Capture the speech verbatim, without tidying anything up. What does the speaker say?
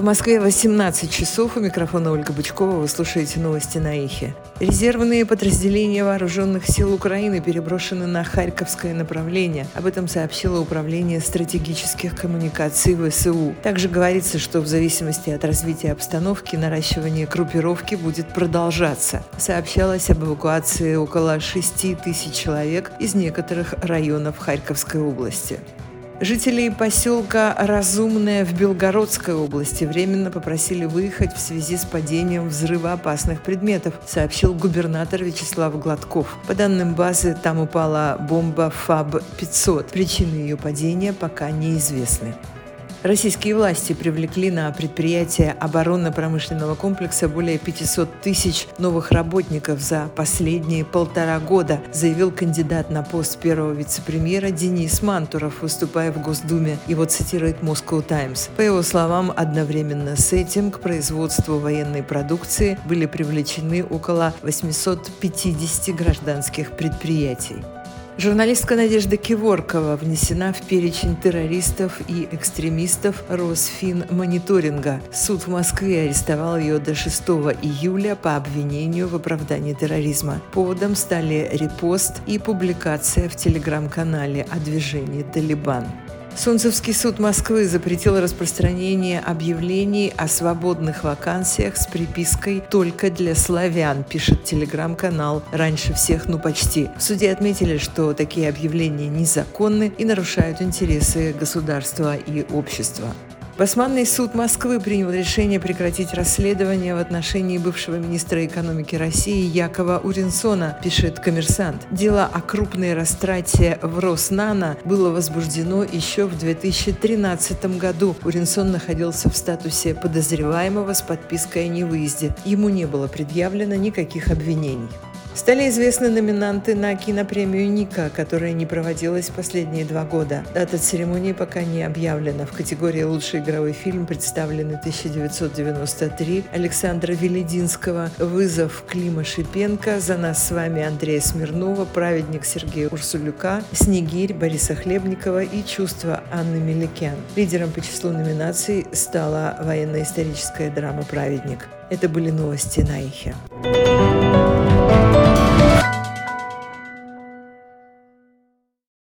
В Москве восемнадцать часов. У микрофона Ольга Бычкова. Вы слушаете новости на Эхе. Резервные подразделения вооруженных сил Украины переброшены на Харьковское направление. Об этом сообщило Управление стратегических коммуникаций ВСУ. Также говорится, что в зависимости от развития обстановки наращивание группировки будет продолжаться. Сообщалось об эвакуации около шести тысяч человек из некоторых районов Харьковской области. Жителей поселка Разумное в Белгородской области временно попросили выехать в связи с падением взрывоопасных предметов, сообщил губернатор Вячеслав Гладков. По данным базы, там упала бомба ФАБ пятьсот. Причины ее падения пока неизвестны. Российские власти привлекли на предприятие оборонно-промышленного комплекса более пятьсот тысяч новых работников за последние полтора года, заявил кандидат на пост первого вице-премьера Денис Мантуров, выступая в Госдуме. Его цитирует Moscow Times. По его словам, одновременно с этим к производству военной продукции были привлечены около восемьсот пятьдесят гражданских предприятий. Журналистка Надежда Киворкова внесена в перечень террористов и экстремистов Росфинмониторинга. Суд в Москве арестовал ее до шестого июля по обвинению в оправдании терроризма. Поводом стали репост и публикация в телеграм-канале о движении «Талибан». Солнцевский суд Москвы запретил распространение объявлений о свободных вакансиях с припиской «Только для славян», пишет телеграм-канал «Раньше всех, ну почти». В суде отметили, что такие объявления незаконны и нарушают интересы государства и общества. Басманный суд Москвы принял решение прекратить расследование в отношении бывшего министра экономики России Якова Уринсона, пишет «Коммерсант». Дело о крупной растрате в Роснано было возбуждено еще в две тысячи тринадцатом году. Уринсон находился в статусе подозреваемого с подпиской о невыезде. Ему не было предъявлено никаких обвинений. Стали известны номинанты на кинопремию «Ника», которая не проводилась последние два года. Дата церемонии пока не объявлена. В категории «Лучший игровой фильм» представлены тысяча девятьсот девяносто три Александра Велединского, «Вызов» Клима Шипенко, «За нас с вами» Андрея Смирнова, «Праведник» Сергея Урсулюка, «Снегирь» Бориса Хлебникова и «Чувства» Анны Меликян. Лидером по числу номинаций стала военно-историческая драма «Праведник». Это были новости на Эхе.